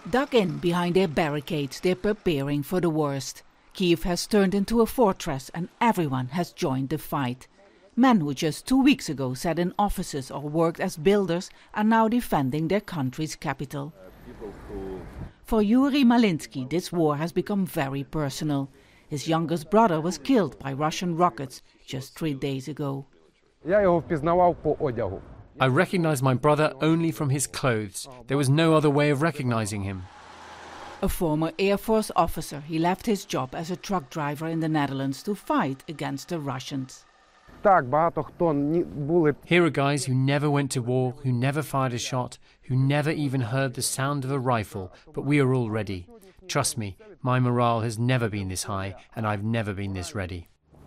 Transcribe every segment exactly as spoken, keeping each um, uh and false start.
Dug in behind their barricades, they're preparing for the worst. Kiev has turned into a fortress and everyone has joined the fight. Men who just two weeks ago sat in offices or worked as builders are now defending their country's capital. For Yuri Malinsky, this war has become very personal. His youngest brother was killed by Russian rockets just three days ago. I recognized my brother only from his clothes. There was no other way of recognizing him. A former Air Force officer, he left his job as a truck driver in the Netherlands to fight against the Russians. Here are guys who never went to war, who never fired a shot, who never even heard the sound of a rifle, but we are all ready. Trust me, my morale has never been this high, and I've never been this ready.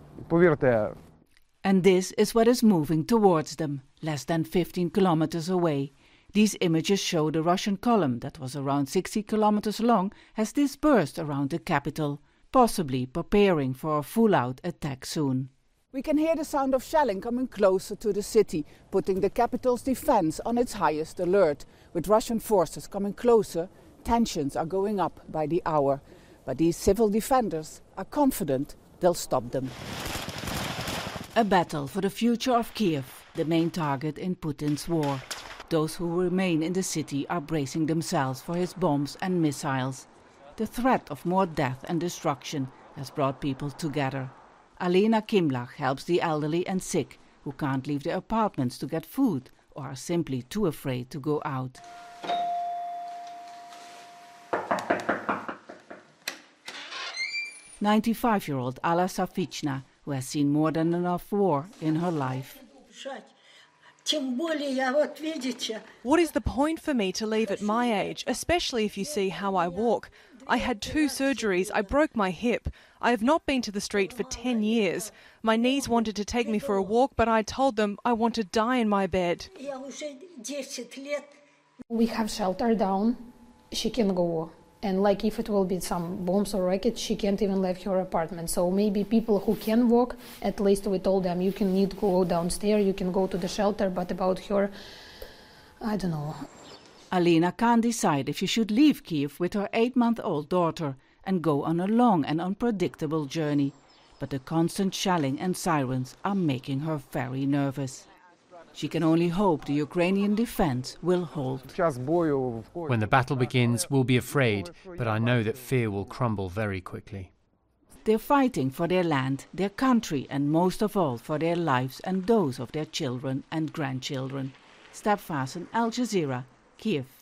And this is what is moving towards them, less than fifteen kilometers away. These images show the Russian column, that was around sixty kilometers long, has dispersed around the capital, possibly preparing for a full-out attack soon. We can hear the sound of shelling coming closer to the city, putting the capital's defense on its highest alert. With Russian forces coming closer, tensions are going up by the hour. But these civil defenders are confident they'll stop them. A battle for the future of Kiev, the main target in Putin's war. Those who remain in the city are bracing themselves for his bombs and missiles. The threat of more death and destruction has brought people together. Alena Kimlach helps the elderly and sick who can't leave their apartments to get food or are simply too afraid to go out. ninety-five-year-old Alla Safichna, who has seen more than enough war in her life. What is the point for me to leave at my age, especially if you see how I walk? I had two surgeries, I broke my hip. I have not been to the street for ten years. My knees wanted to take me for a walk, but I told them I want to die in my bed. We have shelter down. She can go. And like if it will be some bombs or rockets, she can't even leave her apartment. So maybe people who can walk, at least we told them you can need to go downstairs, you can go to the shelter, but about her, I don't know. Alena can't decide if she should leave Kiev with her eight-month-old daughter and go on a long and unpredictable journey. But the constant shelling and sirens are making her very nervous. She can only hope the Ukrainian defense will hold. When the battle begins, we'll be afraid, but I know that fear will crumble very quickly. They're fighting for their land, their country, and most of all for their lives and those of their children and grandchildren. Step Vaesen, Al Jazeera, Kiev.